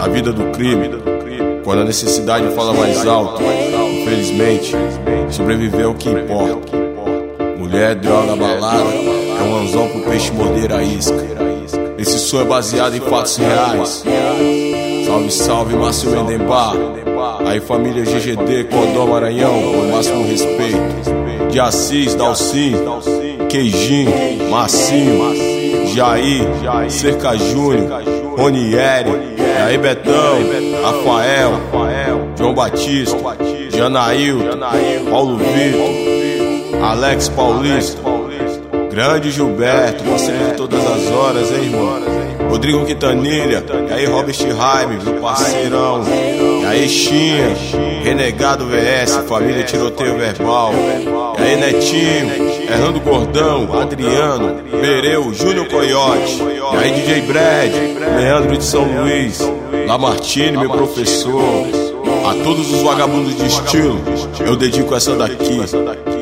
na vida do crime, quando a necessidade fala mais alto. Infelizmente, sobreviver é o que importa. Mulher, droga, balada, é um anzol pro peixe morder a isca. Esse som é baseado em fatos reais. Salve, salve, Márcio Mendembar. Aí família GGD, Codó, Maranhão, com o máximo respeito. De Assis, Dalcin, Queijinho, Massinho, Jair, Cerca Júnior, Ronieri. E aí Betão, Rafael, João Batista, Janail, Paulo Vitor, Alex Paulista, Grande Gilberto, parceiro de todas as horas, hein, irmão? Rodrigo Quintanilha, e aí Robert Jaime, meu parceirão. E aí Xinha, Renegado VS, família Tiroteio Verbal. E aí Netinho, Errando Gordão, Adriano, Bereu, Júnior Coyote. E aí DJ Brad, Leandro de São Luís, Lamartine, meu professor. A todos os vagabundos de estilo, eu dedico essa daqui.